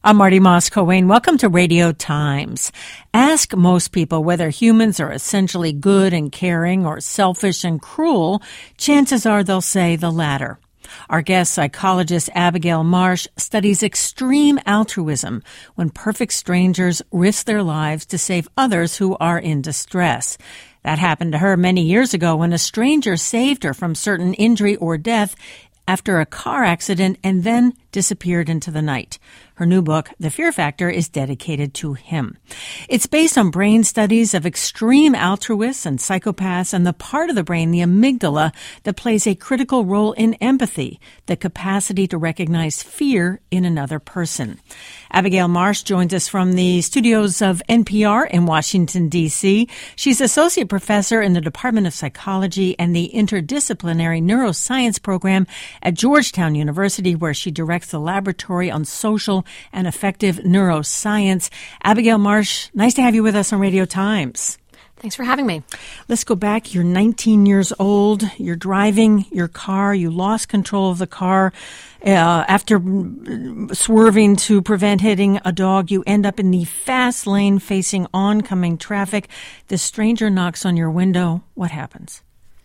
I'm Marty Moss-Coane. Welcome to Radio Times. Ask most people whether humans are essentially good and caring or selfish and cruel. Chances are they'll say the latter. Our guest, psychologist Abigail Marsh, studies extreme altruism when perfect strangers risk their lives to save others who are in distress. That happened to her many years ago when a stranger saved her from certain injury or death after a car accident and then disappeared into the night. Her new book, The Fear Factor, is dedicated to him. It's based on brain studies of extreme altruists and psychopaths and the part of the brain, the amygdala, that plays a critical role in empathy, the capacity to recognize fear in another person. Abigail Marsh joins us from the studios of NPR in Washington, D.C. She's associate professor in the Department of Psychology and the Interdisciplinary Neuroscience program at Georgetown University, where she directs the Laboratory on Social and Affective Neuroscience. Abigail Marsh, nice to have you with us on Radio Times. Thanks for having me. Let's go back. You're 19 years old. You're driving your car. You lost control of the car. After swerving to prevent hitting a dog, you end up in the fast lane facing oncoming traffic. The stranger knocks on your window. What happens?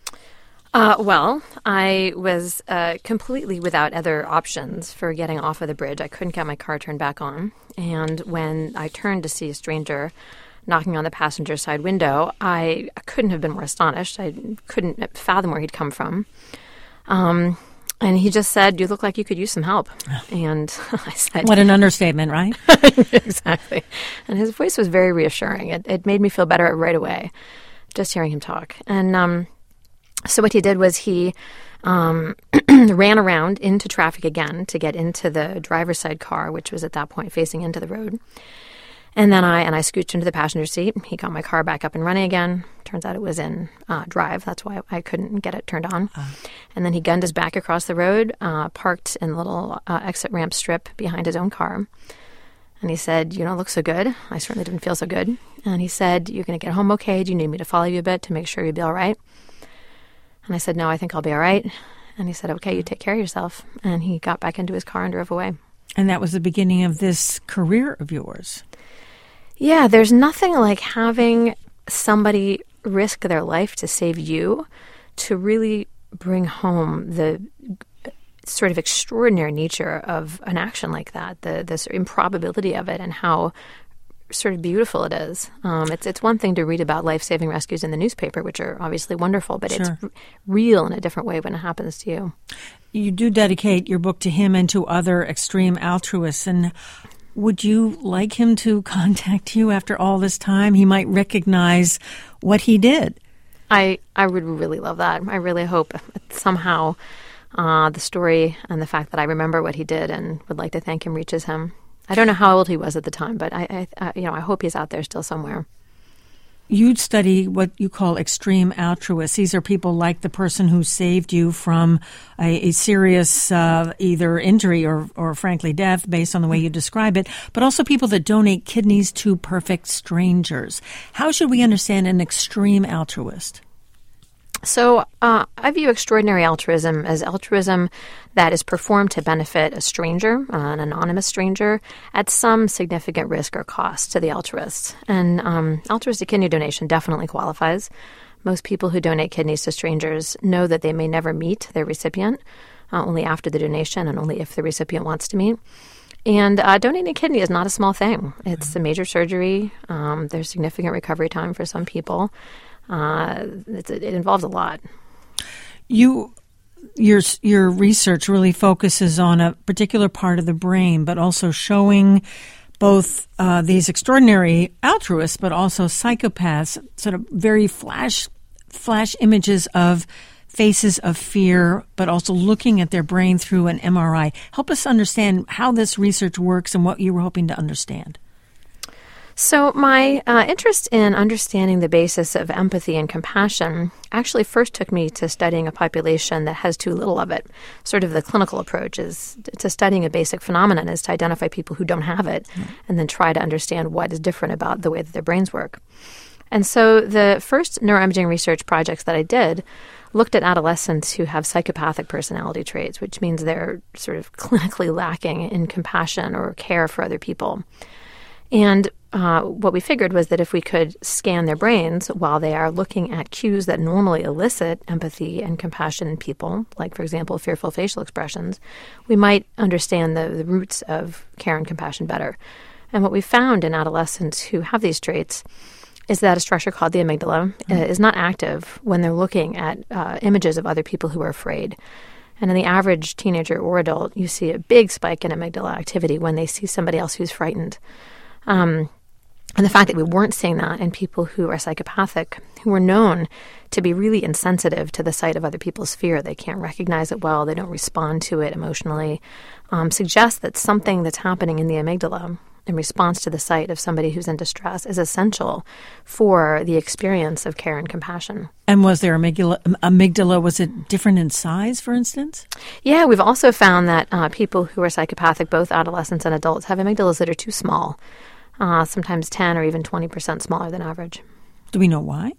Well, I was completely without other options for getting off of the bridge. I couldn't get my car turned back on. And when I turned to see a stranger knocking on the passenger side window, I couldn't have been more astonished. I couldn't fathom where he'd come from. And he just said, "You look like you could use some help." And I said... What an understatement, right? Exactly. And his voice was very reassuring. It made me feel better right away, just hearing him talk. And so what he did was he ran around into traffic again to get into the driver's side car, which was at that point facing into the road. And then I scooched into the passenger seat. He got my car back up and running again. Turns out it was in drive. That's why I couldn't get it turned on. And then he gunned us back across the road, parked in the little exit ramp strip behind his own car. And he said, "You don't look so good." I certainly didn't feel so good. And he said, "You're going to get home okay? Do you need me to follow you a bit to make sure you'll be all right?" And I said, "No, I think I'll be all right." And he said, "Okay, you take care of yourself." And he got back into his car and drove away. And that was the beginning of this career of yours. Yeah, there's nothing like having somebody risk their life to save you to really bring home the sort of extraordinary nature of an action like that, this improbability of it and how sort of beautiful it is. It's one thing to read about life-saving rescues in the newspaper, which are obviously wonderful, but Sure. It's real in a different way when it happens to you. You do dedicate your book to him and to other extreme altruists. And would you like him to contact you after all this time? He might recognize what he did. I would really love that. I really hope somehow the story and the fact that I remember what he did and would like to thank him reaches him. I don't know how old he was at the time, but I hope he's out there still somewhere. You study what you call extreme altruists. These are people like the person who saved you from a serious either injury or frankly death based on the way you describe it, but also people that donate kidneys to perfect strangers. How should we understand an extreme altruist? So I view extraordinary altruism as altruism that is performed to benefit a stranger, an anonymous stranger, at some significant risk or cost to the altruist. And altruistic kidney donation definitely qualifies. Most people who donate kidneys to strangers know that they may never meet their recipient, only after the donation and only if the recipient wants to meet. And donating a kidney is not a small thing. It's a major surgery. There's significant recovery time for some people. It involves a lot. Your research really focuses on a particular part of the brain, but also showing both these extraordinary altruists, but also psychopaths, sort of very flash images of faces of fear, but also looking at their brain through an MRI. Help us understand how this research works and what you were hoping to understand. So my interest in understanding the basis of empathy and compassion actually first took me to studying a population that has too little of it. Sort of the clinical approach is to studying a basic phenomenon is to identify people who don't have it and then try to understand what is different about the way that their brains work. And so the first neuroimaging research projects that I did looked at adolescents who have psychopathic personality traits, which means they're sort of clinically lacking in compassion or care for other people. And what we figured was that if we could scan their brains while they are looking at cues that normally elicit empathy and compassion in people, like, for example, fearful facial expressions, we might understand the roots of care and compassion better. And what we found in adolescents who have these traits is that a structure called the amygdala is not active when they're looking at images of other people who are afraid. And in the average teenager or adult, you see a big spike in amygdala activity when they see somebody else who's frightened. And the fact that we weren't seeing that in people who are psychopathic, who were known to be really insensitive to the sight of other people's fear, they can't recognize it well, they don't respond to it emotionally, suggests that something that's happening in the amygdala in response to the sight of somebody who's in distress is essential for the experience of care and compassion. And was their amygdala, was it different in size, for instance? Yeah, we've also found that people who are psychopathic, both adolescents and adults, have amygdalas that are too small, sometimes 10 or even 20% smaller than average. Do we know why?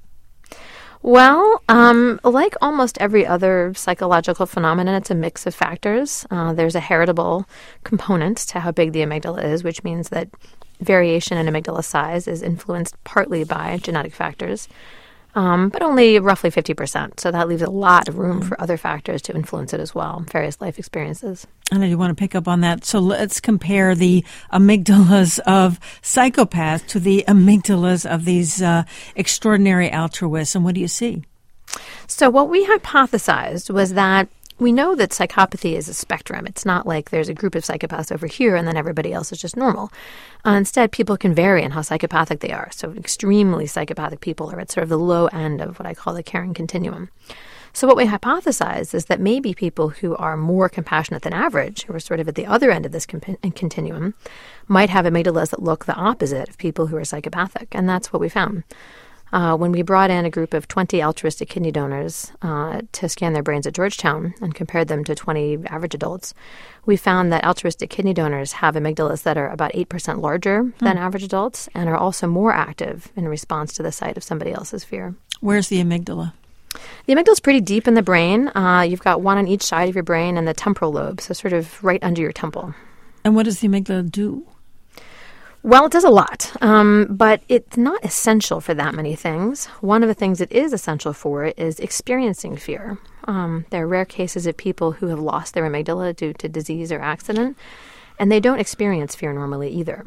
Well, like almost every other psychological phenomenon, it's a mix of factors. There's a heritable component to how big the amygdala is, which means that variation in amygdala size is influenced partly by genetic factors, but only roughly 50%. So that leaves a lot of room for other factors to influence it as well, various life experiences. And I do want to pick up on that. So let's compare the amygdalas of psychopaths to the amygdalas of these extraordinary altruists. And what do you see? So what we hypothesized was that we know that psychopathy is a spectrum. It's not like there's a group of psychopaths over here and then everybody else is just normal. Instead, people can vary in how psychopathic they are. So extremely psychopathic people are at sort of the low end of what I call the caring continuum. So what we hypothesized is that maybe people who are more compassionate than average, who are sort of at the other end of this continuum, might have amygdalas that look the opposite of people who are psychopathic. And that's what we found. When we brought in a group of 20 altruistic kidney donors to scan their brains at Georgetown and compared them to 20 average adults, we found that altruistic kidney donors have amygdalas that are about 8% larger than average adults and are also more active in response to the sight of somebody else's fear. Where's the amygdala? The amygdala is pretty deep in the brain. You've got one on each side of your brain and the temporal lobe, so sort of right under your temple. And what does the amygdala do? Well, it does a lot, but it's not essential for that many things. One of the things it is essential for is experiencing fear. There are rare cases of people who have lost their amygdala due to disease or accident, and they don't experience fear normally either.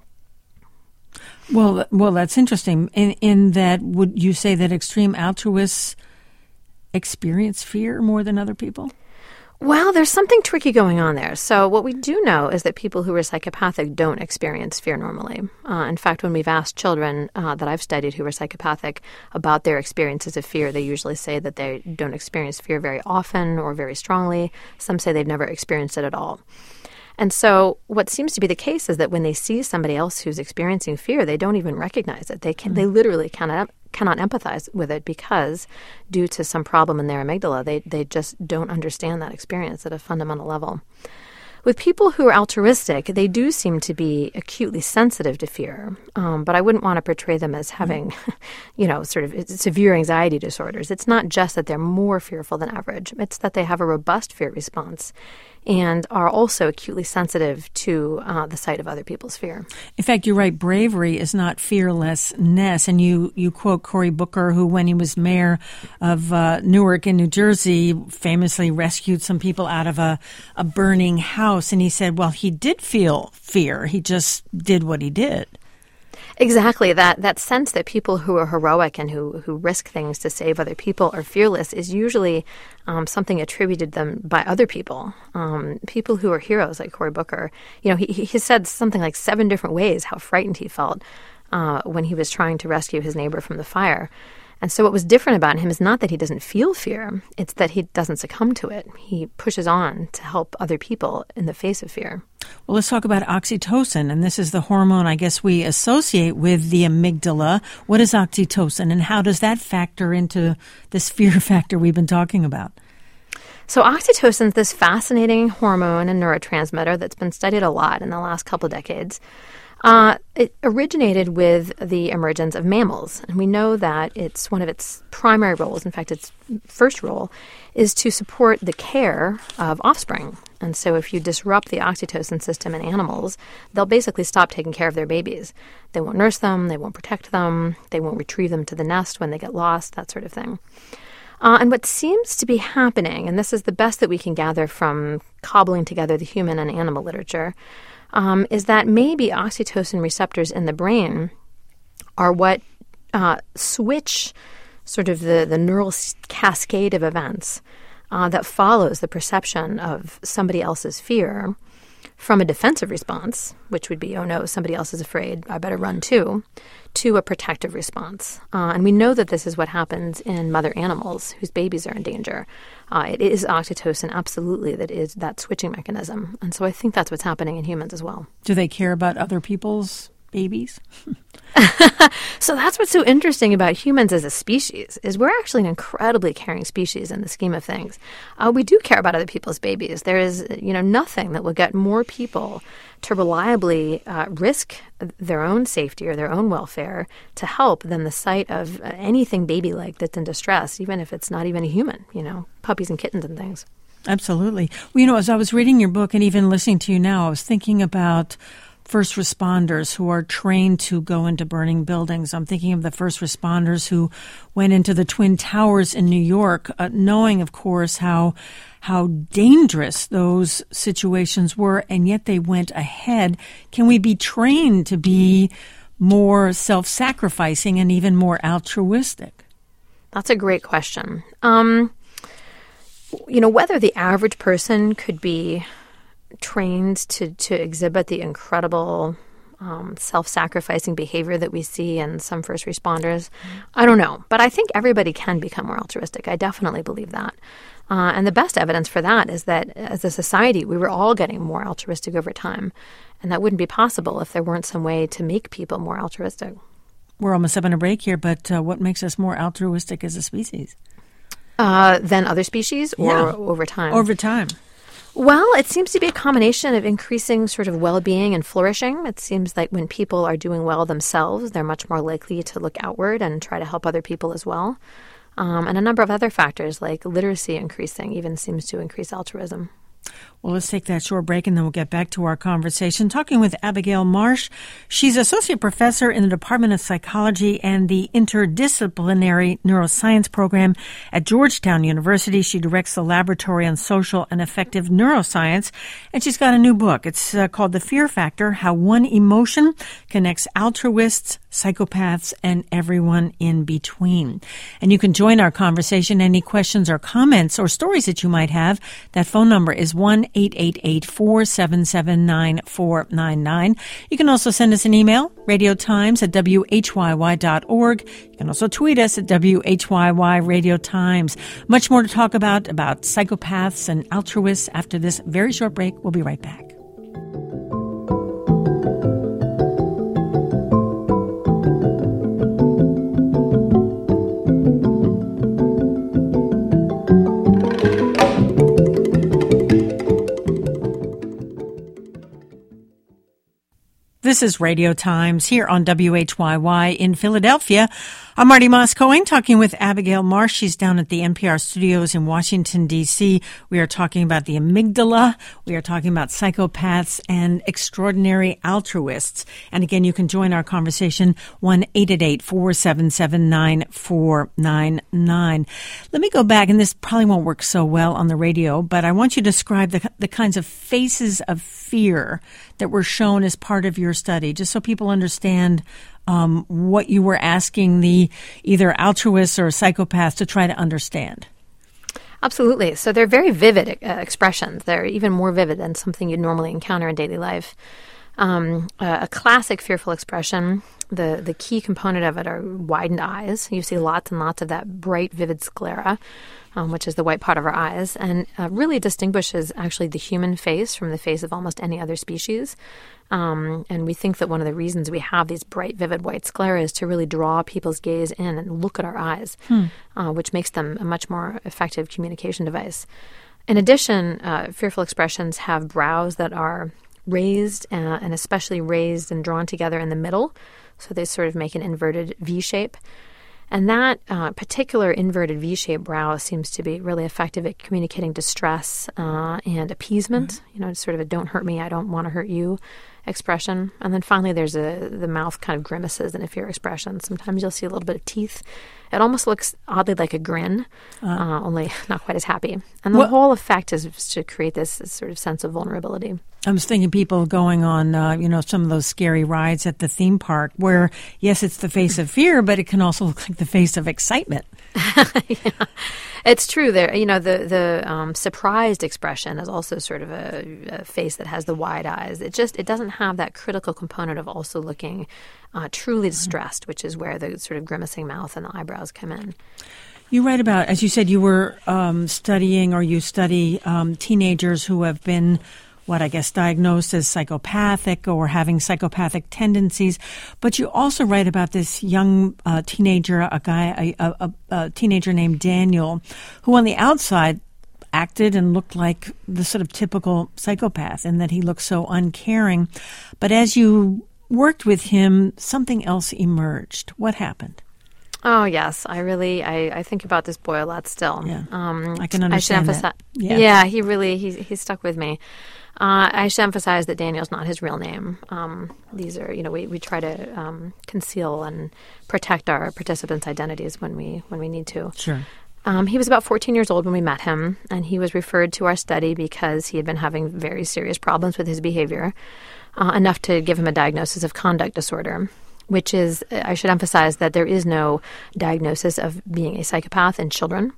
Well, that's interesting. In that, would you say that extreme altruists experience fear more than other people? Well, there's something tricky going on there. So what we do know is that people who are psychopathic don't experience fear normally. In fact, when we've asked children that I've studied who are psychopathic about their experiences of fear, they usually say that they don't experience fear very often or very strongly. Some say they've never experienced it at all. And so what seems to be the case is that when they see somebody else who's experiencing fear, they don't even recognize it. They literally cannot empathize with it because due to some problem in their amygdala, they just don't understand that experience at a fundamental level. With people who are altruistic, they do seem to be acutely sensitive to fear, but I wouldn't want to portray them as having, sort of severe anxiety disorders. It's not just that they're more fearful than average. It's that they have a robust fear response and are also acutely sensitive to the sight of other people's fear. In fact, you're right. Bravery is not fearlessness. And you quote Cory Booker, who, when he was mayor of Newark in New Jersey, famously rescued some people out of a burning house. And he said, well, he did feel fear. He just did what he did. Exactly. That sense that people who are heroic and who risk things to save other people are fearless is usually something attributed them by other people. People who are heroes like Cory Booker, he said something like 7 different ways how frightened he felt when he was trying to rescue his neighbor from the fire. And so what was different about him is not that he doesn't feel fear, it's that he doesn't succumb to it. He pushes on to help other people in the face of fear. Well, let's talk about oxytocin, and this is the hormone I guess we associate with the amygdala. What is oxytocin, and how does that factor into this fear factor we've been talking about? So oxytocin is this fascinating hormone and neurotransmitter that's been studied a lot in the last couple of decades. It originated with the emergence of mammals, and we know that it's one of its primary roles, in fact, its first role, is to support the care of offspring. And so if you disrupt the oxytocin system in animals, they'll basically stop taking care of their babies. They won't nurse them, they won't protect them, they won't retrieve them to the nest when they get lost, that sort of thing. And what seems to be happening, and this is the best that we can gather from cobbling together the human and animal literature, is that maybe oxytocin receptors in the brain are what switch sort of the neural cascade of events that follows the perception of somebody else's fear from a defensive response, which would be, oh no, somebody else is afraid, I better run too, to a protective response. And we know that this is what happens in mother animals whose babies are in danger. It is oxytocin, absolutely, that is that switching mechanism. And so I think that's what's happening in humans as well. Do they care about other people's babies? So that's what's so interesting about humans as a species, is we're actually an incredibly caring species in the scheme of things. We do care about other people's babies. There is, nothing that will get more people to reliably risk their own safety or their own welfare to help than the sight of anything baby-like that's in distress, even if it's not even a human, puppies and kittens and things. Absolutely. Well, as I was reading your book and even listening to you now, I was thinking about first responders who are trained to go into burning buildings. I'm thinking of the first responders who went into the Twin Towers in New York, knowing, of course, how dangerous those situations were, and yet they went ahead. Can we be trained to be more self-sacrificing and even more altruistic? That's a great question. Whether the average person could be trained to exhibit the incredible self-sacrificing behavior that we see in some first responders, I don't know. But I think everybody can become more altruistic. I definitely believe that. And the best evidence for that is that as a society, we were all getting more altruistic over time. And that wouldn't be possible if there weren't some way to make people more altruistic. We're almost up on a break here, but what makes us more altruistic as a species? Than other species or over time? Over time. Well, it seems to be a combination of increasing sort of well-being and flourishing. It seems like when people are doing well themselves, they're much more likely to look outward and try to help other people as well. And a number of other factors like literacy increasing even seems to increase altruism. Well, let's take that short break and then we'll get back to our conversation. Talking with Abigail Marsh. She's associate professor in the Department of Psychology and the Interdisciplinary Neuroscience Program at Georgetown University. She directs the Laboratory on Social and Affective Neuroscience, and she's got a new book. It's called The Fear Factor: How One Emotion Connects Altruists, Psychopaths, and Everyone in Between. And you can join our conversation. Any questions or comments or stories that you might have, that phone number is 1-888-477-9499. You can also send us an email, radiotimes@whyy.org. You can also tweet us at WHYY Radio Times. Much more to talk about psychopaths and altruists after this very short break. We'll be right back. This is Radio Times here on WHYY in Philadelphia. I'm Marty Moss-Cohen talking with Abigail Marsh. She's down at the NPR studios in Washington, D.C. We are talking about the amygdala. We are talking about psychopaths and extraordinary altruists. And again, you can join our conversation, 1-888-477-9499. Let me go back, and this probably won't work so well on the radio, but I want you to describe the kinds of faces of fear that were shown as part of your study, just so people understand what you were asking the either altruists or psychopaths to try to understand. Absolutely. So they're very vivid expressions. They're even more vivid than something you'd normally encounter in daily life. A classic fearful expression, the key component of it are widened eyes. You see lots and lots of that bright, vivid sclera, which is the white part of our eyes, and really distinguishes actually the human face from the face of almost any other species. And we think that one of the reasons we have these bright, vivid white sclera is to really draw people's gaze in and look at our eyes, which makes them a much more effective communication device. In addition, fearful expressions have brows that are raised and especially raised and drawn together in the middle. So they sort of make an inverted V shape. And that particular inverted V-shaped brow seems to be really effective at communicating distress and appeasement, sort of a don't hurt me, I don't want to hurt you expression. And then finally there's the mouth kind of grimaces in a fear expression. Sometimes you'll see a little bit of teeth. It almost looks oddly like a grin, only not quite as happy. And the whole effect is to create this sort of sense of vulnerability. I was thinking people going on, some of those scary rides at the theme park where, yes, it's the face of fear, but it can also look like the face of excitement. Yeah, it's true. There, the surprised expression is also sort of a face that has the wide eyes. It doesn't have that critical component of also looking truly distressed, which is where the sort of grimacing mouth and the eyebrows come in. You write about, as you said, you were you study teenagers who have been diagnosed as psychopathic or having psychopathic tendencies. But you also write about this young teenager, a teenager named Daniel, who on the outside acted and looked like the sort of typical psychopath in that he looked so uncaring. But as you worked with him, something else emerged. What happened? Oh, yes. I think about this boy a lot still. Yeah. I can understand that. Yeah, he stuck with me. I should emphasize that Daniel's not his real name. These are, we try to conceal and protect our participants' identities when we need to. Sure. He was about 14 years old when we met him, and he was referred to our study because he had been having very serious problems with his behavior, enough to give him a diagnosis of conduct disorder, which is, I should emphasize that there is no diagnosis of being a psychopath in children.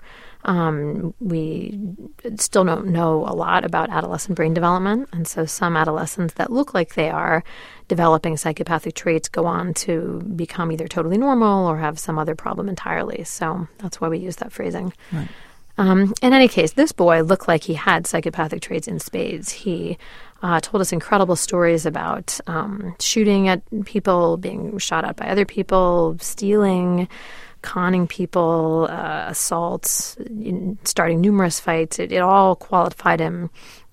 We still don't know a lot about adolescent brain development, and so some adolescents that look like they are developing psychopathic traits go on to become either totally normal or have some other problem entirely. So that's why we use that phrasing. Right. In any case, this boy looked like he had psychopathic traits in spades. He told us incredible stories about shooting at people, being shot at by other people, stealing, conning people, assaults, starting numerous fights. It all qualified him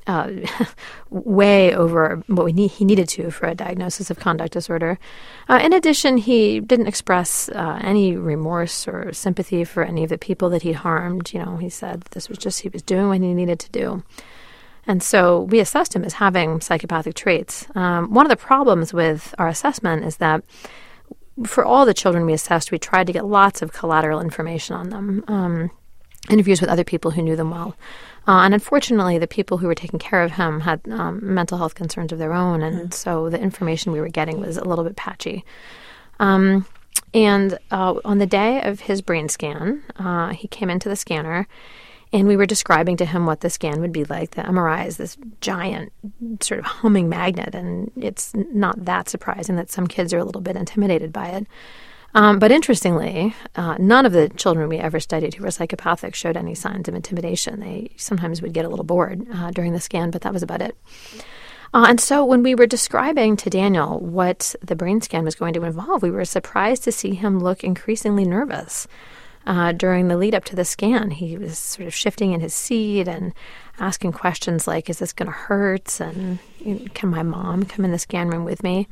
way over what he needed to for a diagnosis of conduct disorder. In addition, he didn't express any remorse or sympathy for any of the people that he'd harmed. He said this was just he was doing what he needed to do. And so we assessed him as having psychopathic traits. One of the problems with our assessment is that for all the children we assessed, we tried to get lots of collateral information on them, interviews with other people who knew them well. And unfortunately, the people who were taking care of him had mental health concerns of their own, and so the information we were getting was a little bit patchy. And on the day of his brain scan, he came into the scanner, and we were describing to him what the scan would be like. The MRI is this giant sort of humming magnet, and it's not that surprising that some kids are a little bit intimidated by it. But interestingly, none of the children we ever studied who were psychopathic showed any signs of intimidation. They sometimes would get a little bored during the scan, but that was about it. And so when we were describing to Daniel what the brain scan was going to involve, we were surprised to see him look increasingly nervous. During the lead up to the scan, he was sort of shifting in his seat and asking questions like, is this going to hurt? And can my mom come in the scan room with me?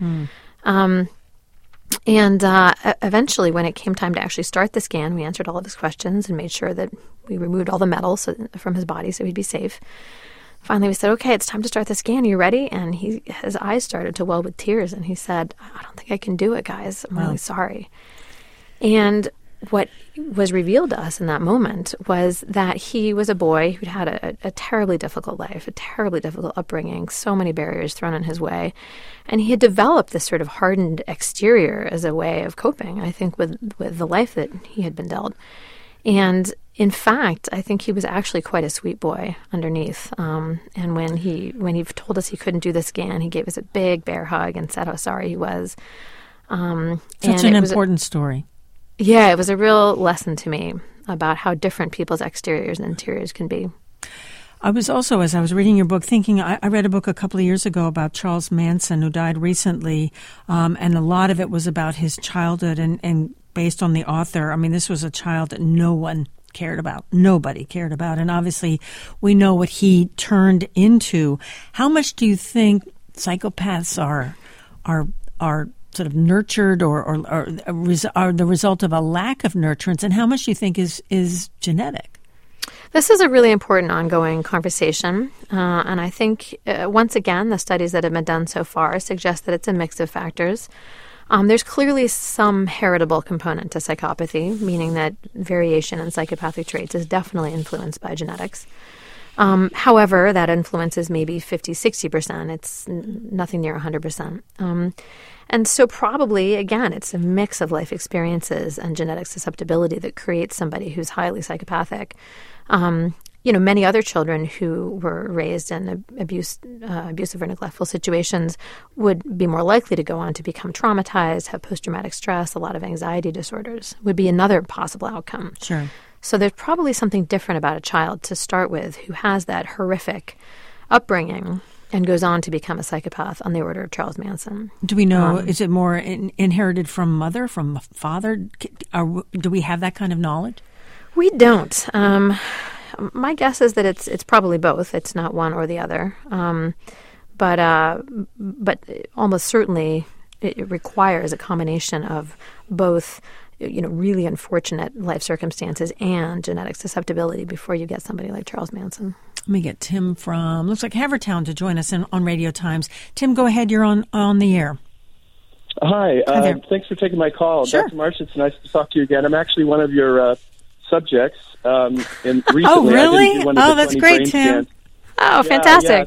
And eventually, when it came time to actually start the scan, we answered all of his questions and made sure that we removed all the metal from his body so he'd be safe. Finally, we said, okay, it's time to start the scan. Are you ready? And his eyes started to well with tears, and he said, I don't think I can do it, guys. I'm really sorry. And what was revealed to us in that moment was that he was a boy who'd had a terribly difficult life, a terribly difficult upbringing, so many barriers thrown in his way. And he had developed this sort of hardened exterior as a way of coping, I think, with the life that he had been dealt. And in fact, I think he was actually quite a sweet boy underneath. And when he told us he couldn't do the scan, he gave us a big bear hug and said how sorry he was. Such an important story. Yeah, it was a real lesson to me about how different people's exteriors and interiors can be. I was also, as I was reading your book, thinking, I read a book a couple of years ago about Charles Manson, who died recently, and a lot of it was about his childhood and based on the author. I mean, this was a child that no one cared about. Nobody cared about. And obviously, we know what he turned into. How much do you think psychopaths are sort of nurtured or are the result of a lack of nurturance, and how much do you think is genetic? This is a really important ongoing conversation, and I think, once again, the studies that have been done so far suggest that it's a mix of factors. There's clearly some heritable component to psychopathy, meaning that variation in psychopathic traits is definitely influenced by genetics. However, that influence is maybe 50, 60%. It's nothing near 100%. And so probably, again, it's a mix of life experiences and genetic susceptibility that creates somebody who's highly psychopathic. Many other children who were raised in abusive or neglectful situations would be more likely to go on to become traumatized, have post-traumatic stress, a lot of anxiety disorders would be another possible outcome. Sure. So there's probably something different about a child to start with who has that horrific upbringing and goes on to become a psychopath on the order of Charles Manson. Do we know, is it more inherited from mother, from father? Do we have that kind of knowledge? We don't. My guess is that it's probably both. It's not one or the other. But almost certainly it requires a combination of both, really unfortunate life circumstances and genetic susceptibility before you get somebody like Charles Manson. Let me get Tim from, looks like Havertown, to join us on Radio Times. Tim, go ahead. You're on the air. Hi. Thanks for taking my call. Sure. Dr. Marsh, it's nice to talk to you again. I'm actually one of your subjects. And recently oh, really? I did one of the that's great, Tim. Scans. Oh, fantastic.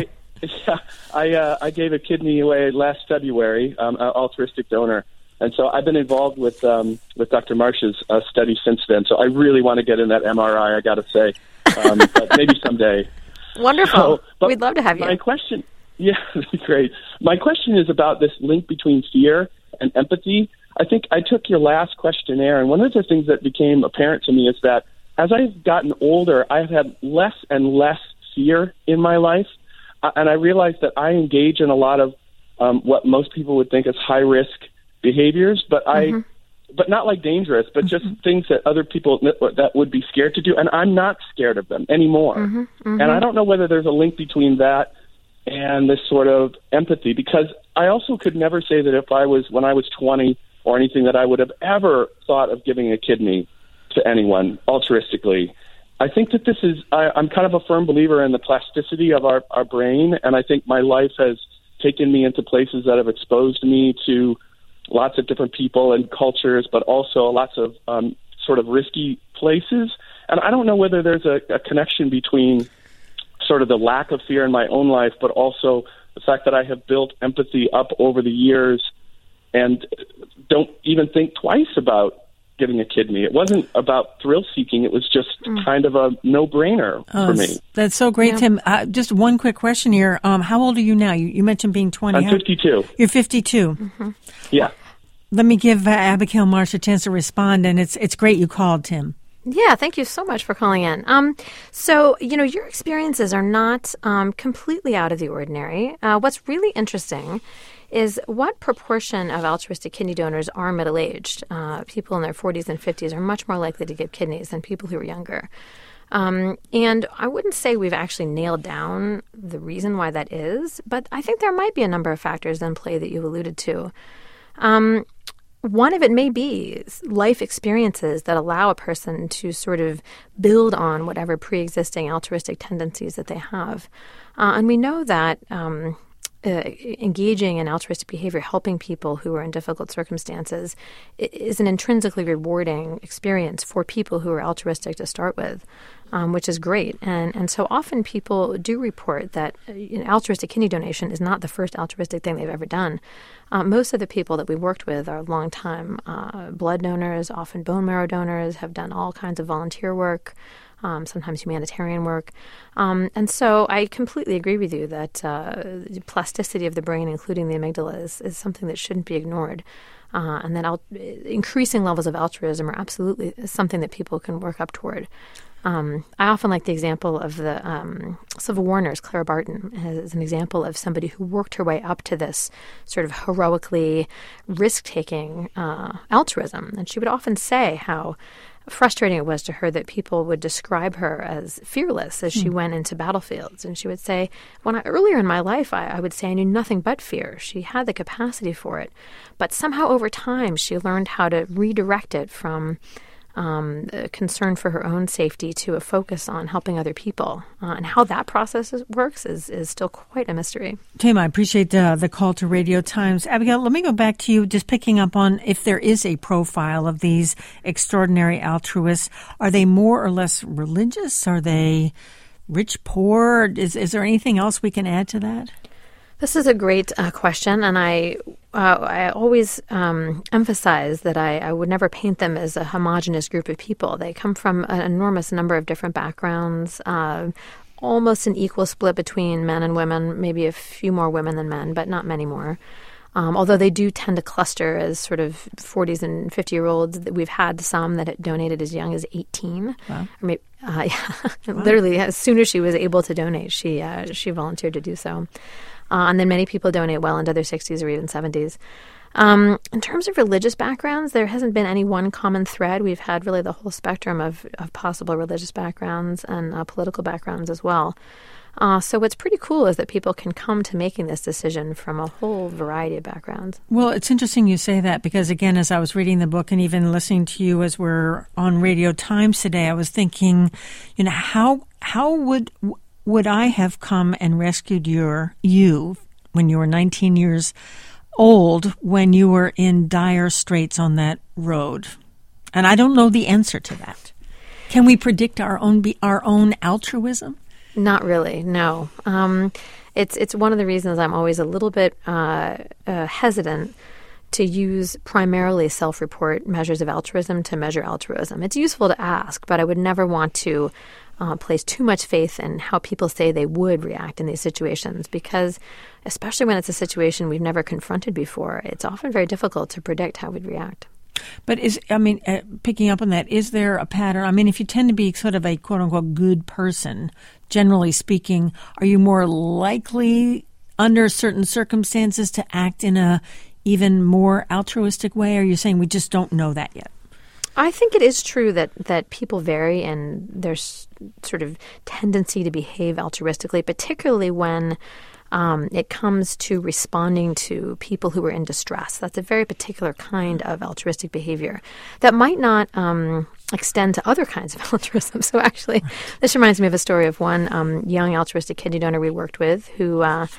So I gave a kidney away last February, an altruistic donor. And so I've been involved with Dr. Marsh's study since then. So I really want to get in that MRI, I got to say. But maybe someday. Wonderful. We'd love to have you. My question, that'd be great. My question is about this link between fear and empathy. I think I took your last questionnaire, and one of the things that became apparent to me is that as I've gotten older, I've had less and less fear in my life, and I realized that I engage in a lot of what most people would think is high-risk behaviors, but but not like dangerous, but just things that other people that would be scared to do, and I'm not scared of them anymore. And I don't know whether there's a link between that and this sort of empathy, because I also could never say that when I was 20 or anything, that I would have ever thought of giving a kidney to anyone altruistically. I think that I'm kind of a firm believer in the plasticity of our brain, and I think my life has taken me into places that have exposed me to lots of different people and cultures, but also lots of sort of risky places. And I don't know whether there's a connection between sort of the lack of fear in my own life, but also the fact that I have built empathy up over the years and don't even think twice about giving a kidney. It wasn't about thrill-seeking. It was just kind of a no-brainer for me. That's so great, Tim. Just one quick question here. How old are you now? You mentioned being 20. I'm 52. You're 52. Yeah. Let me give Abigail Marsh a chance to respond, and it's great you called, Tim. Yeah, thank you so much for calling in. So, your experiences are not completely out of the ordinary. What's really interesting is what proportion of altruistic kidney donors are middle-aged. People in their 40s and 50s are much more likely to give kidneys than people who are younger. And I wouldn't say we've actually nailed down the reason why that is, but I think there might be a number of factors in play that you alluded to. One of it may be life experiences that allow a person to sort of build on whatever pre-existing altruistic tendencies that they have. And we know that engaging in altruistic behavior, helping people who are in difficult circumstances, is an intrinsically rewarding experience for people who are altruistic to start with, which is great. And so often people do report that altruistic kidney donation is not the first altruistic thing they've ever done. Most of the people that we worked with are long-time blood donors, often bone marrow donors, have done all kinds of volunteer work, sometimes humanitarian work. And so I completely agree with you that the plasticity of the brain, including the amygdala, is something that shouldn't be ignored. And that increasing levels of altruism are absolutely something that people can work up toward. I often like the example of the Civil War nurse, Clara Barton, as an example of somebody who worked her way up to this sort of heroically risk-taking altruism. And she would often say how frustrating it was to her that people would describe her as fearless as she went into battlefields. And she would say, earlier in my life, I would say I knew nothing but fear. She had the capacity for it. But somehow over time, she learned how to redirect it from a concern for her own safety to a focus on helping other people. And how that process works is still quite a mystery. Tim, I appreciate the call to Radio Times. Abigail, let me go back to you, just picking up on if there is a profile of these extraordinary altruists. Are they more or less religious? Are they rich, poor? Is there anything else we can add to that? This is a great question, and I always emphasize that I would never paint them as a homogenous group of people. They come from an enormous number of different backgrounds, almost an equal split between men and women, maybe a few more women than men, but not many more. Although they do tend to cluster as sort of 40s and 50-year-olds. We've had some that had donated as young as 18. Wow. Or maybe, literally, as soon as she was able to donate, she volunteered to do so. And then many people donate well into their 60s or even 70s. In terms of religious backgrounds, there hasn't been any one common thread. We've had really the whole spectrum of possible religious backgrounds and political backgrounds as well. So what's pretty cool is that people can come to making this decision from a whole variety of backgrounds. Well, it's interesting you say that because, again, as I was reading the book and even listening to you as we're on Radio Times today, I was thinking, how would I have come and rescued you when you were 19 years old when you were in dire straits on that road? And I don't know the answer to that. Can we predict our own altruism? Not really, no. It's one of the reasons I'm always a little bit hesitant to use primarily self-report measures of altruism to measure altruism. It's useful to ask, but I would never want to place too much faith in how people say they would react in these situations, because especially when it's a situation we've never confronted before, it's often very difficult to predict how we'd react. But picking up on that, is there a pattern? I mean, if you tend to be sort of a quote-unquote good person, generally speaking, are you more likely under certain circumstances to act in a even more altruistic way? Or are you saying we just don't know that yet? I think it is true that people vary in their sort of tendency to behave altruistically, particularly when it comes to responding to people who are in distress. That's a very particular kind of altruistic behavior that might not extend to other kinds of altruism. So actually, this reminds me of a story of one young altruistic kidney donor we worked with who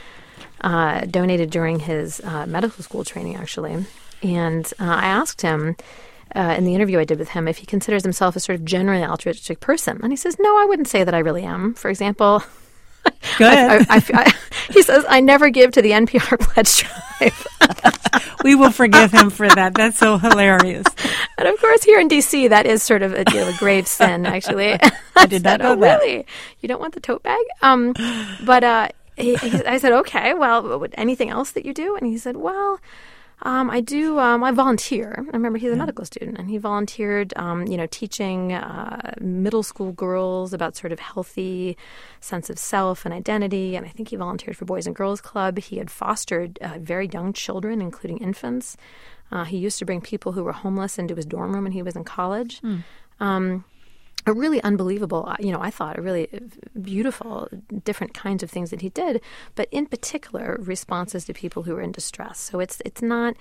donated during his medical school training, actually. And I asked him in the interview I did with him if he considers himself a sort of generally altruistic person. And he says, no, I wouldn't say that I really am. For example, go ahead. He says, I never give to the NPR pledge drive. We will forgive him for that. That's so hilarious. And of course, here in D.C., that is sort of a grave sin, actually. I did not know that. Really? You don't want the tote bag? But I said, okay, well, anything else that you do? And he said, well, I do. I volunteer. I remember he's a medical student, and he volunteered, teaching middle school girls about sort of healthy sense of self and identity. And I think he volunteered for Boys and Girls Club. He had fostered very young children, including infants. He used to bring people who were homeless into his dorm room when he was in college. A really unbelievable, I thought, a really beautiful, different kinds of things that he did, but in particular, responses to people who were in distress. So it's not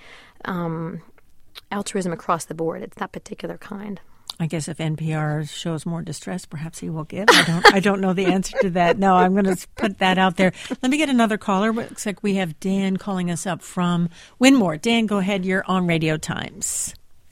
altruism across the board. It's that particular kind. I guess if NPR shows more distress, perhaps he will give. I don't know the answer to that. No, I'm going to put that out there. Let me get another caller. It looks like we have Dan calling us up from Winmore. Dan, go ahead. You're on Radio Times.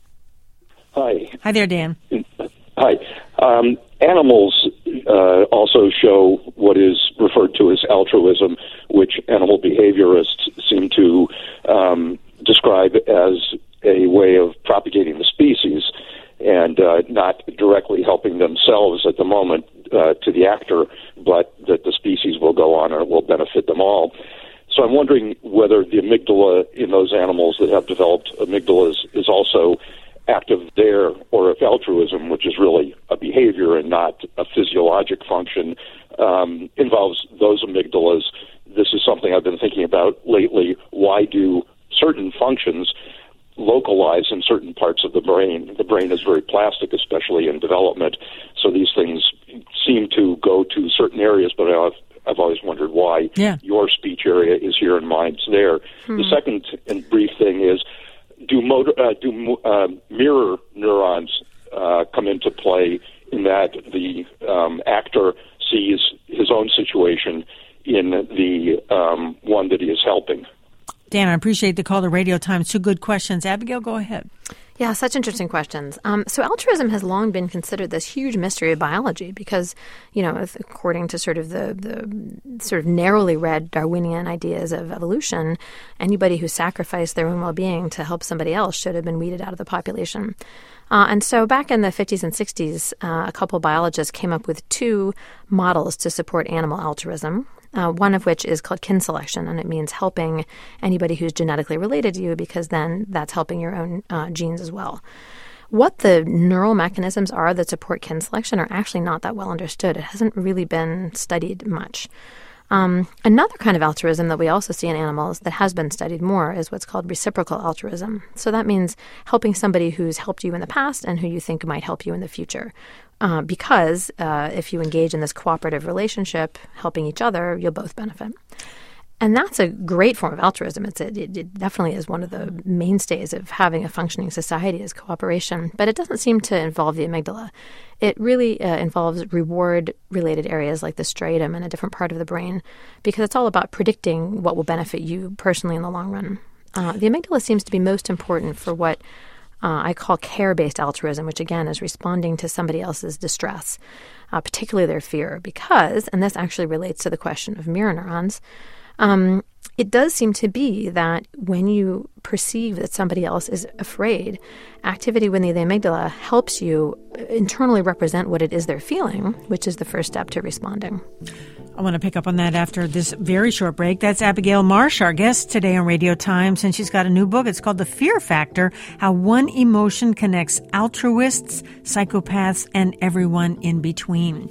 Hi. Hi there, Dan. Hi. Animals also show what is referred to as altruism, which animal behaviorists seem to describe as a way of propagating the species and not directly helping themselves at the moment to the actor, but that the species will go on or will benefit them all. So I'm wondering whether the amygdala in those animals that have developed amygdalas is also active there, or if altruism, which is really a behavior and not a physiologic function, involves those amygdalas. This is something I've been thinking about lately. Why do certain functions localize in certain parts of the brain. The brain is very plastic, especially in development, so these things seem to go to certain areas, but I've always wondered why your speech area is here and mine's there. The second and brief thing is, do mirror neurons come into play in that the actor sees his own situation in the one that he is helping? Dan, I appreciate the call to Radio Times. 2 good questions. Abigail, go ahead. Yeah, such interesting questions. So altruism has long been considered this huge mystery of biology because, according to sort of the sort of narrowly read Darwinian ideas of evolution, anybody who sacrificed their own well-being to help somebody else should have been weeded out of the population. And so back in the 50s and 60s, a couple of biologists came up with 2 models to support animal altruism. One of which is called kin selection, and it means helping anybody who's genetically related to you because then that's helping your own genes as well. What the neural mechanisms are that support kin selection are actually not that well understood. It hasn't really been studied much. Another kind of altruism that we also see in animals that has been studied more is what's called reciprocal altruism. So that means helping somebody who's helped you in the past and who you think might help you in the future. Because if you engage in this cooperative relationship, helping each other, you'll both benefit. And that's a great form of altruism. It definitely is one of the mainstays of having a functioning society is cooperation. But it doesn't seem to involve the amygdala. It really involves reward-related areas like the striatum and a different part of the brain because it's all about predicting what will benefit you personally in the long run. The amygdala seems to be most important for what I call care-based altruism, which again is responding to somebody else's distress, particularly their fear, because, and this actually relates to the question of mirror neurons, it does seem to be that when you perceive that somebody else is afraid, activity within the amygdala helps you internally represent what it is they're feeling, which is the first step to responding. I want to pick up on that after this very short break. That's Abigail Marsh, our guest today on Radio Times, and she's got a new book. It's called The Fear Factor, How One Emotion Connects Altruists, Psychopaths, and Everyone in Between.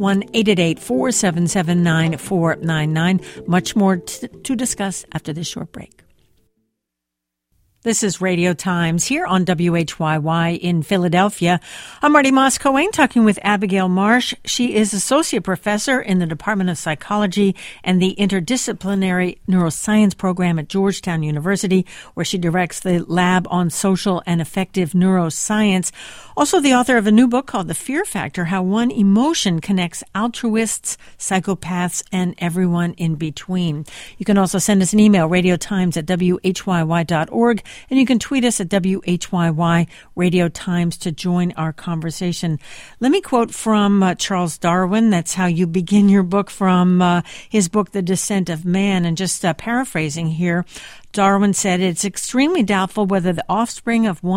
1-888-477-9499. Much more to discuss after this short break. This is Radio Times here on WHYY in Philadelphia. I'm Marty Moss-Coane talking with Abigail Marsh. She is Associate Professor in the Department of Psychology and the Interdisciplinary Neuroscience Program at Georgetown University, where she directs the Lab on Social and Affective Neuroscience. Also the author of a new book called The Fear Factor, How One Emotion Connects Altruists, Psychopaths, and Everyone in Between. You can also send us an email, radiotimes@whyy.org. And you can tweet us at WHYY Radio Times to join our conversation. Let me quote from Charles Darwin. That's how you begin your book, from his book, The Descent of Man. And just paraphrasing here, Darwin said, it's extremely doubtful whether the offspring of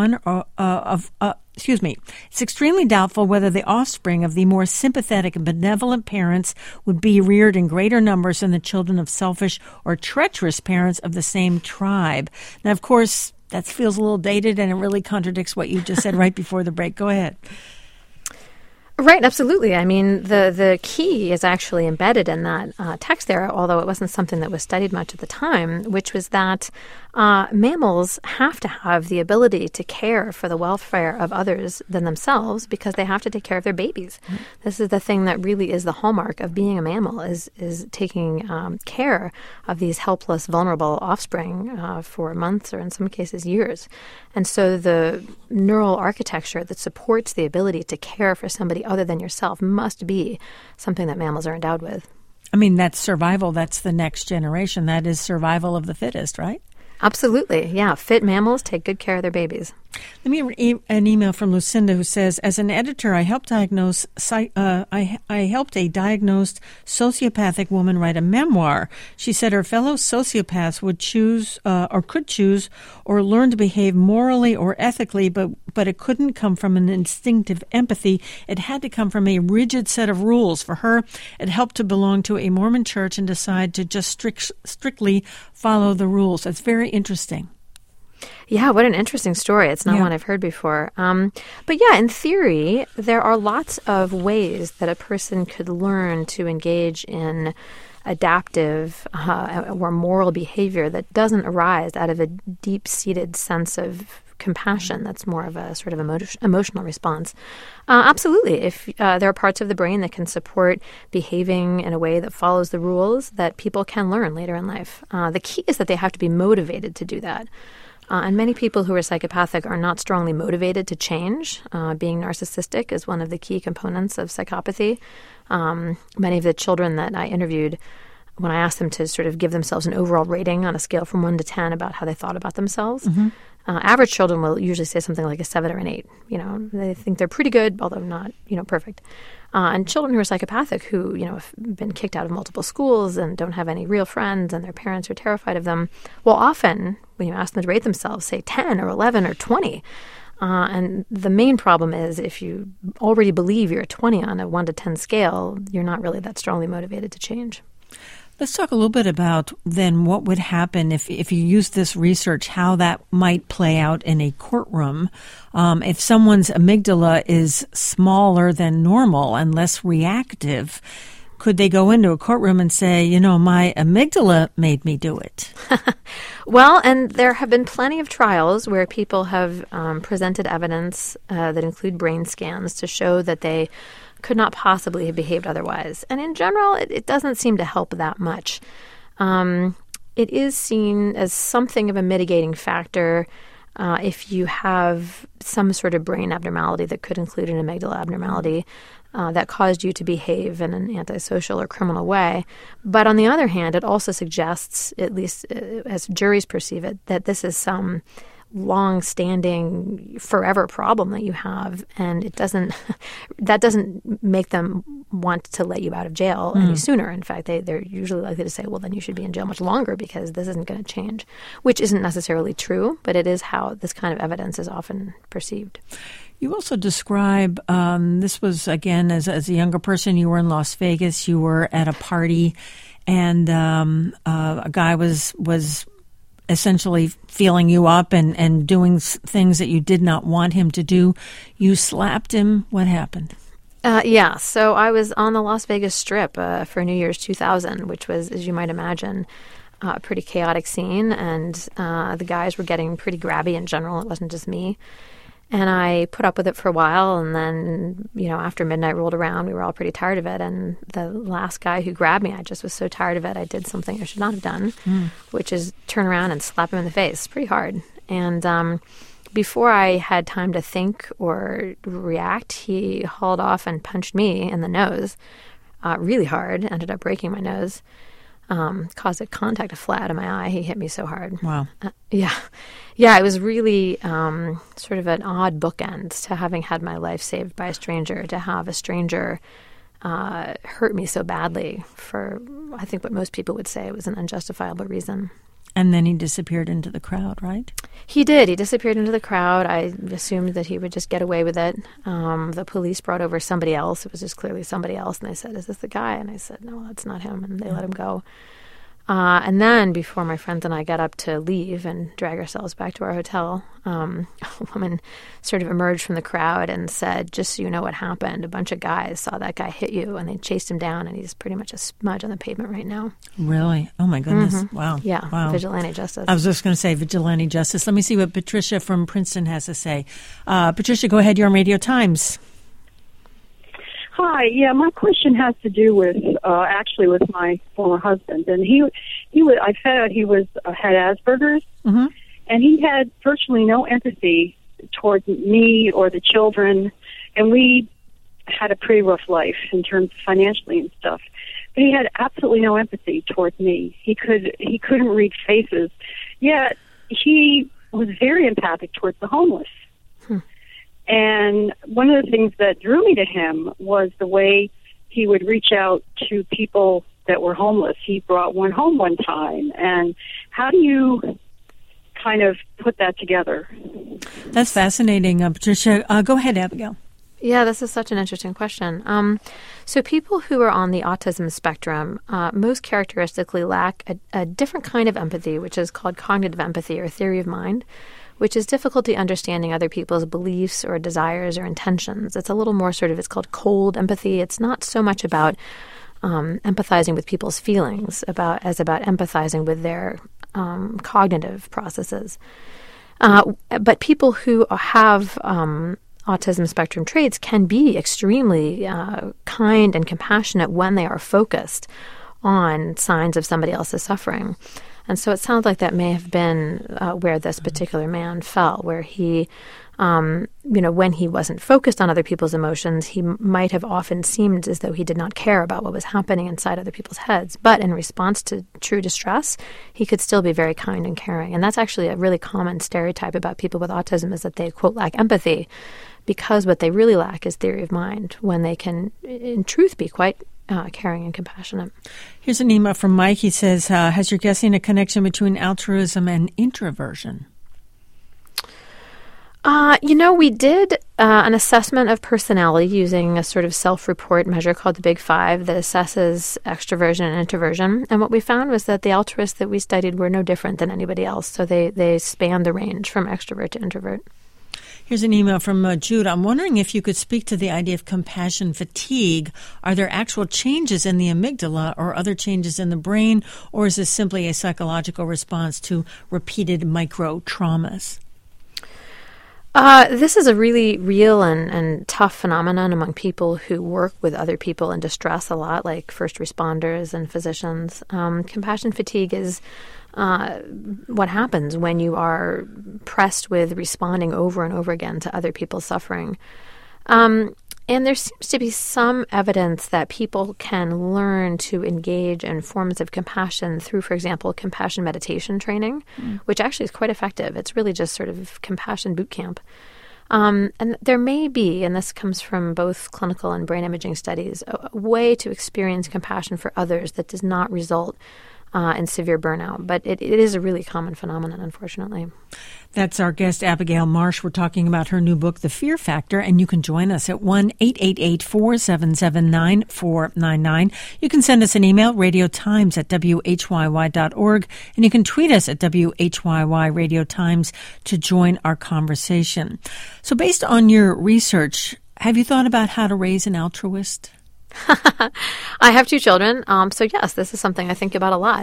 It's extremely doubtful whether the offspring of the more sympathetic and benevolent parents would be reared in greater numbers than the children of selfish or treacherous parents of the same tribe. Now, of course, that feels a little dated, and it really contradicts what you just said right before the break. Go ahead. Right, absolutely. I mean, the key is actually embedded in that text there, although it wasn't something that was studied much at the time, which was that mammals have to have the ability to care for the welfare of others than themselves because they have to take care of their babies. Mm-hmm. This is the thing that really is the hallmark of being a mammal, is taking care of these helpless, vulnerable offspring for months or in some cases years. And so the neural architecture that supports the ability to care for somebody other than yourself must be something that mammals are endowed with. I mean, that's survival. That's the next generation. That is survival of the fittest, right? Absolutely. Yeah. Fit mammals take good care of their babies. Let me read an email from Lucinda who says, as an editor, I helped a diagnosed sociopathic woman write a memoir. She said her fellow sociopaths would choose or could choose or learn to behave morally or ethically, but it couldn't come from an instinctive empathy. It had to come from a rigid set of rules. For her, it helped to belong to a Mormon church and decide to just strictly follow the rules. It's very interesting. Yeah, what an interesting story. It's not one I've heard before. But yeah, in theory, there are lots of ways that a person could learn to engage in adaptive or moral behavior that doesn't arise out of a deep-seated sense of compassion. That's more of a sort of emotional response. Absolutely. If there are parts of the brain that can support behaving in a way that follows the rules, that people can learn later in life. The key is that they have to be motivated to do that. And many people who are psychopathic are not strongly motivated to change. Being narcissistic is one of the key components of psychopathy. Many of the children that I interviewed, when I asked them to sort of give themselves an overall rating on a scale from 1 to 10 about how they thought about themselves, average children will usually say something like a 7 or an 8. They think they're pretty good, although not, perfect. And children who are psychopathic, who, have been kicked out of multiple schools and don't have any real friends and their parents are terrified of them, will often, when you ask them to rate themselves, say 10 or 11 or 20. And the main problem is if you already believe you're a 20 on a 1 to 10 scale, you're not really that strongly motivated to change. Let's talk a little bit about then what would happen if you use this research, how that might play out in a courtroom. If someone's amygdala is smaller than normal and less reactive, could they go into a courtroom and say, my amygdala made me do it? Well, and there have been plenty of trials where people have presented evidence that include brain scans to show that they could not possibly have behaved otherwise. And in general, it doesn't seem to help that much. It is seen as something of a mitigating factor if you have some sort of brain abnormality that could include an amygdala abnormality that caused you to behave in an antisocial or criminal way. But on the other hand, it also suggests, at least as juries perceive it, that this is some long-standing, forever problem that you have, and that doesn't make them want to let you out of jail any sooner. In fact, they're usually likely to say, well, then you should be in jail much longer because this isn't going to change, which isn't necessarily true, but it is how this kind of evidence is often perceived. You also describe, this was, again, as a younger person, you were in Las Vegas, you were at a party, and a guy was essentially feeling you up and doing things that you did not want him to do. You slapped him. What happened? So I was on the Las Vegas Strip for New Year's 2000, which was, as you might imagine, a pretty chaotic scene. And the guys were getting pretty grabby in general. It wasn't just me. And I put up with it for a while, and then, after midnight rolled around, we were all pretty tired of it. And the last guy who grabbed me, I just was so tired of it, I did something I should not have done, which is turn around and slap him in the face pretty hard. And before I had time to think or react, he hauled off and punched me in the nose really hard, ended up breaking my nose. Caused a contact flat in my eye. He hit me so hard. Wow. Yeah, it was really sort of an odd bookend to having had my life saved by a stranger, to have a stranger hurt me so badly for, I think what most people would say was an unjustifiable reason. And then he disappeared into the crowd, right? He did. He disappeared into the crowd. I assumed that he would just get away with it. The police brought over somebody else. It was just clearly somebody else. And they said, is this the guy? And I said, no, that's not him. And they let him go. And then before my friends and I got up to leave and drag ourselves back to our hotel, a woman sort of emerged from the crowd and said, just so you know what happened, a bunch of guys saw that guy hit you and they chased him down and he's pretty much a smudge on the pavement right now. Really? Oh, my goodness. Wow. Yeah. Wow. Vigilante justice. I was just going to say vigilante justice. Let me see what Patricia from Princeton has to say. Patricia, go ahead. You're on Radio Times. Hi. Yeah, my question has to do with actually with my former husband, and he was. I found out he had Asperger's, and he had virtually no empathy towards me or the children, and we had a pretty rough life in terms of financially and stuff. But he had absolutely no empathy towards me. He couldn't read faces, yet he was very empathic towards the homeless. And one of the things that drew me to him was the way he would reach out to people that were homeless. He brought one home one time. And how do you kind of put that together? That's fascinating, Patricia. Go ahead, Abigail. Yeah, this is such an interesting question. So people who are on the autism spectrum most characteristically lack a different kind of empathy, which is called cognitive empathy or theory of mind, which is difficulty understanding other people's beliefs or desires or intentions. It's a little more it's called cold empathy. It's not so much about empathizing with people's feelings as about empathizing with their cognitive processes. But people who have autism spectrum traits can be extremely kind and compassionate when they are focused on signs of somebody else's suffering. And so it sounds like that may have been where this particular man fell, where he, when he wasn't focused on other people's emotions, he might have often seemed as though he did not care about what was happening inside other people's heads. But in response to true distress, he could still be very kind and caring. And that's actually a really common stereotype about people with autism, is that they, quote, lack empathy, because what they really lack is theory of mind, when they can, in truth, be quite caring and compassionate. Here's an email from Mike. He says, has your guess seen a connection between altruism and introversion? We did an assessment of personality using a sort of self-report measure called the Big Five that assesses extroversion and introversion. And what we found was that the altruists that we studied were no different than anybody else. So they span the range from extrovert to introvert. Here's an email from Jude. I'm wondering if you could speak to the idea of compassion fatigue. Are there actual changes in the amygdala or other changes in the brain, or is this simply a psychological response to repeated micro-traumas? This is a really real and tough phenomenon among people who work with other people in distress a lot, like first responders and physicians. Compassion fatigue is what happens when you are pressed with responding over and over again to other people's suffering. And there seems to be some evidence that people can learn to engage in forms of compassion through, for example, compassion meditation training, which actually is quite effective. It's really just sort of compassion boot camp. And there may be, and this comes from both clinical and brain imaging studies, a way to experience compassion for others that does not result in severe burnout. But it is a really common phenomenon, unfortunately. That's our guest, Abigail Marsh. We're talking about her new book, The Fear Factor, and you can join us at 1-888-477-9499. You can send us an email, radiotimes@whyy.org, and you can tweet us at WHYY Radio Times to join our conversation. So based on your research, have you thought about how to raise an altruist? I have 2 children, so yes, this is something I think about a lot.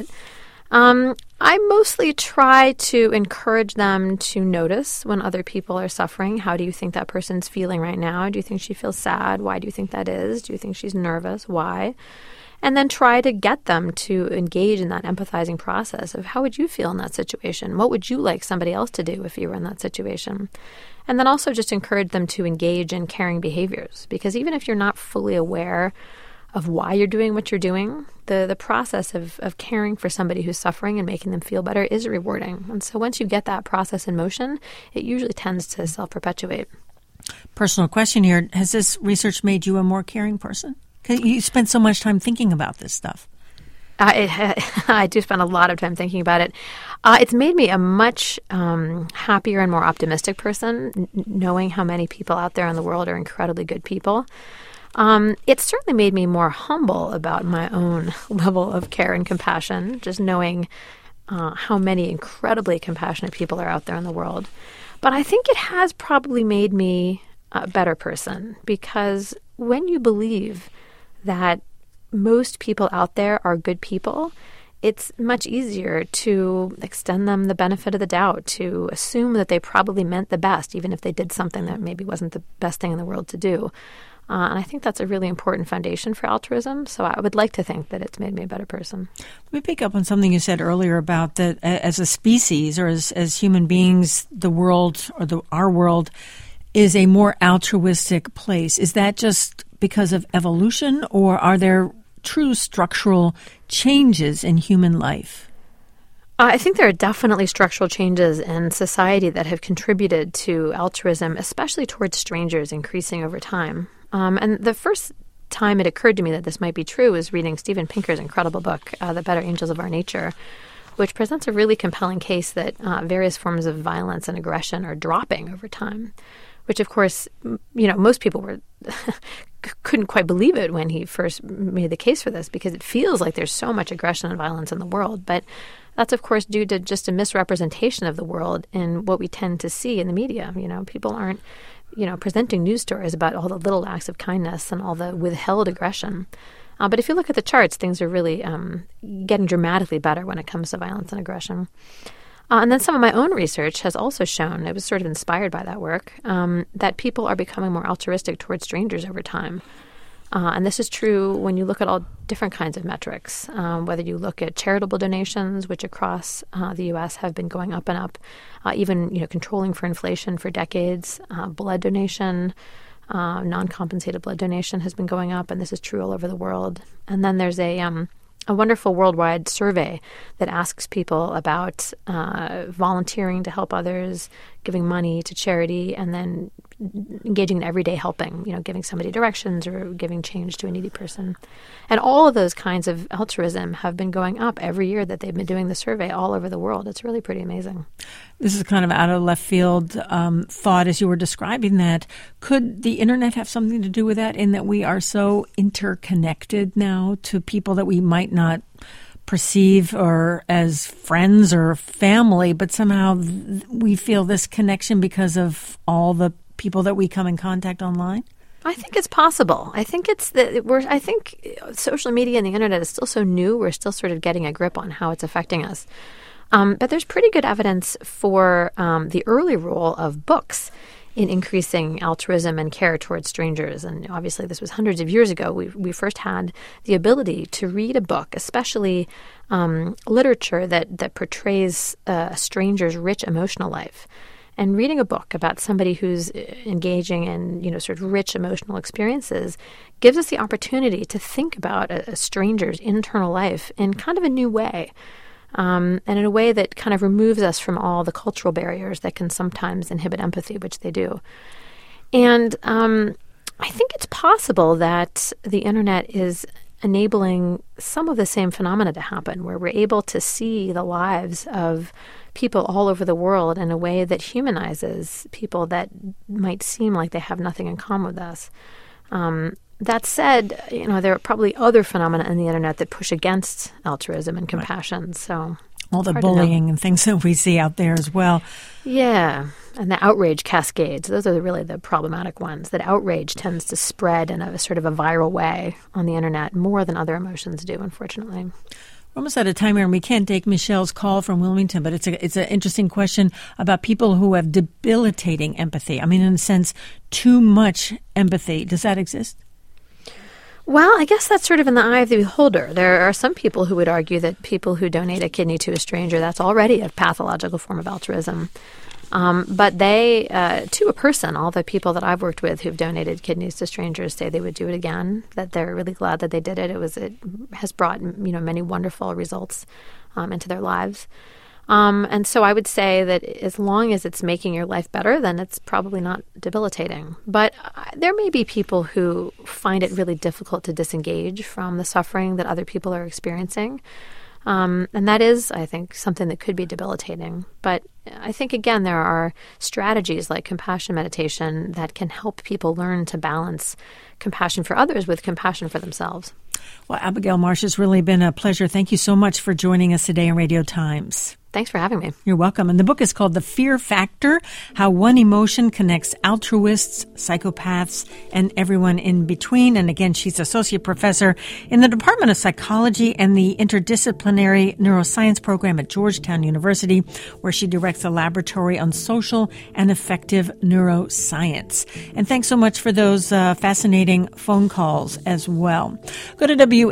I mostly try to encourage them to notice when other people are suffering. How do you think that person's feeling right now? Do you think she feels sad? Why do you think that is? Do you think she's nervous? Why? And then try to get them to engage in that empathizing process of how would you feel in that situation? What would you like somebody else to do if you were in that situation? And then also just encourage them to engage in caring behaviors, because even if you're not fully aware of why you're doing what you're doing, the process of caring for somebody who's suffering and making them feel better is rewarding. And so once you get that process in motion, it usually tends to self-perpetuate. Personal question here. Has this research made you a more caring person? Because you spend so much time thinking about this stuff. I do spend a lot of time thinking about it. It's made me a much happier and more optimistic person, knowing how many people out there in the world are incredibly good people. It certainly made me more humble about my own level of care and compassion, just knowing how many incredibly compassionate people are out there in the world. But I think it has probably made me a better person, because when you believe that most people out there are good people, it's much easier to extend them the benefit of the doubt, to assume that they probably meant the best, even if they did something that maybe wasn't the best thing in the world to do. And I think that's a really important foundation for altruism. So I would like to think that it's made me a better person. Let me pick up on something you said earlier about that as a species or as human beings, the world or our world is a more altruistic place. Is that just because of evolution, or are there true structural changes in human life? I think there are definitely structural changes in society that have contributed to altruism, especially towards strangers, increasing over time. And the first time it occurred to me that this might be true was reading Steven Pinker's incredible book, The Better Angels of Our Nature, which presents a really compelling case that various forms of violence and aggression are dropping over time, which, of course, most people couldn't quite believe it when he first made the case for this, because it feels like there's so much aggression and violence in the world. But that's, of course, due to just a misrepresentation of the world in what we tend to see in the media. People aren't, presenting news stories about all the little acts of kindness and all the withheld aggression. But if you look at the charts, things are really getting dramatically better when it comes to violence and aggression. And then some of my own research has also shown, it was sort of inspired by that work, that people are becoming more altruistic towards strangers over time. And this is true when you look at all different kinds of metrics, whether you look at charitable donations, which across the U.S. have been going up and up, even controlling for inflation for decades, blood donation, non-compensated blood donation has been going up, and this is true all over the world. And then there's a wonderful worldwide survey that asks people about volunteering to help others, giving money to charity, and then engaging in everyday helping, giving somebody directions or giving change to a needy person. And all of those kinds of altruism have been going up every year that they've been doing the survey all over the world. It's really pretty amazing. This is kind of out of left field thought as you were describing that. Could the internet have something to do with that, in that we are so interconnected now to people that we might not perceive or as friends or family, but somehow we feel this connection because of all the people that we come in contact online? I think it's possible. I think I think social media and the internet is still so new. We're still sort of getting a grip on how it's affecting us. But there's pretty good evidence for the early role of books in increasing altruism and care towards strangers. And obviously this was hundreds of years ago. We first had the ability to read a book, especially literature that portrays a stranger's rich emotional life. And reading a book about somebody who's engaging in, sort of rich emotional experiences gives us the opportunity to think about a stranger's internal life in kind of a new way. And in a way that kind of removes us from all the cultural barriers that can sometimes inhibit empathy, which they do. And I think it's possible that the internet is enabling some of the same phenomena to happen, where we're able to see the lives of people all over the world in a way that humanizes people that might seem like they have nothing in common with us. That said, there are probably other phenomena in the internet that push against altruism and compassion. Right. So all the bullying and things that we see out there as well. Yeah, and the outrage cascades. Those are really the problematic ones. That outrage tends to spread in a sort of a viral way on the internet more than other emotions do, unfortunately. We're almost out of time here, and we can't take Michelle's call from Wilmington, but it's an interesting question about people who have debilitating empathy. I mean, in a sense, too much empathy. Does that exist? Well, I guess that's sort of in the eye of the beholder. There are some people who would argue that people who donate a kidney to a stranger, that's already a pathological form of altruism. But they, to a person, all the people that I've worked with who've donated kidneys to strangers say they would do it again, that they're really glad that they did it. It has brought, many wonderful results into their lives. And so I would say that as long as it's making your life better, then it's probably not debilitating. But there may be people who find it really difficult to disengage from the suffering that other people are experiencing. And that is, I think, something that could be debilitating. But I think, again, there are strategies like compassion meditation that can help people learn to balance compassion for others with compassion for themselves. Well, Abigail Marsh, it's really been a pleasure. Thank you so much for joining us today on Radio Times. Thanks for having me. You're welcome. And the book is called The Fear Factor, How One Emotion Connects Altruists, Psychopaths, and Everyone in Between. And again, she's associate professor in the Department of Psychology and the Interdisciplinary Neuroscience Program at Georgetown University, where she directs a laboratory on social and effective neuroscience. And thanks so much for those fascinating phone calls as well. Go to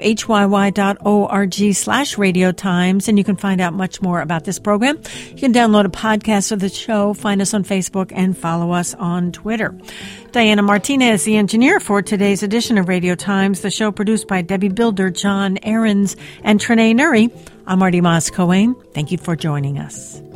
WHYY.org/Radio Times, and you can find out much more about this program. You can download a podcast of the show, find us on Facebook, and follow us on Twitter. Diana Martinez is the engineer for today's edition of Radio Times, the show produced by Debbie Builder, John Ahrens, and Trenae Nuri. I'm Marty Moss-Cohen. Thank you for joining us.